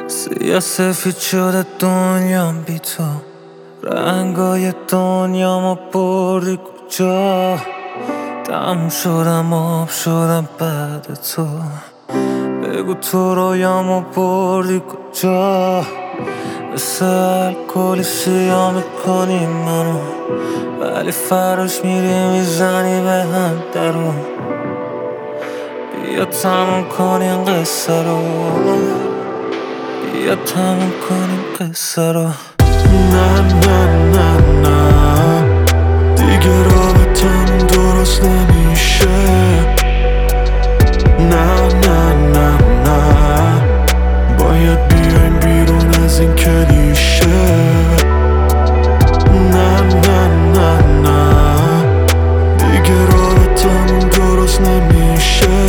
سیاه سفید شده دنیام بی تو، رنگای دنیامو بردی کجا؟ تموم شدم آب شدم بعد تو، بگو تو رویامو بردی کجا؟ مثل الکلی سیاه میکنی منو، ولی فراش میری میزنی به هم درو. بیا تموم کنیم قصه رو، بیا تموم کنیم قصه رو. نه نه نه نه دیگه رابطمون درست نمیشه. نه نه نه نه باید بیایم بیرون از این کلیشه. نه نه نه نه دیگه رابطمون درست نمیشه.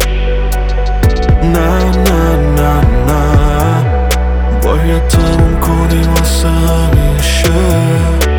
نه نه نه نه باید تموم کنیم واسه همیشه.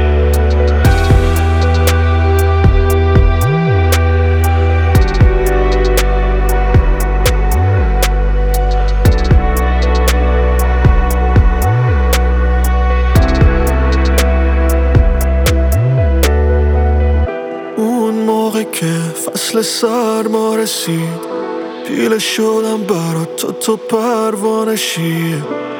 اون موقع که فصل سرما رسید، پیله شدم برات تو پروانشی،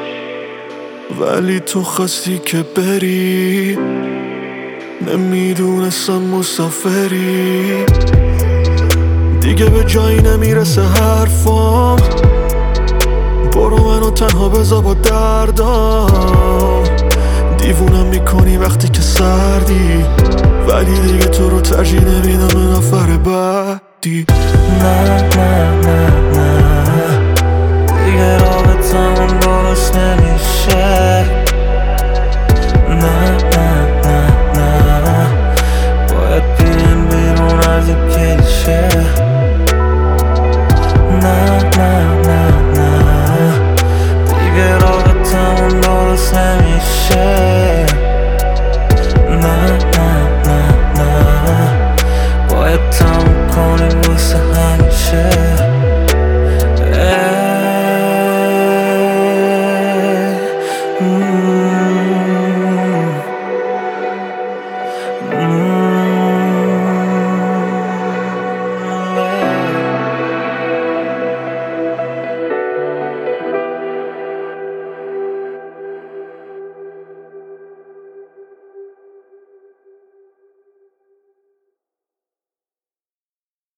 ولی تو خواستی که بری، نمیدونستم مسافری. دیگه به جایی نمیرسه حرفام، برو منو تنها بذار با دردام. دیوونم میکنی وقتی که سردی، ولی دیگه تو رو ترجیح نمیدم به نفر بعدی. نه نه نه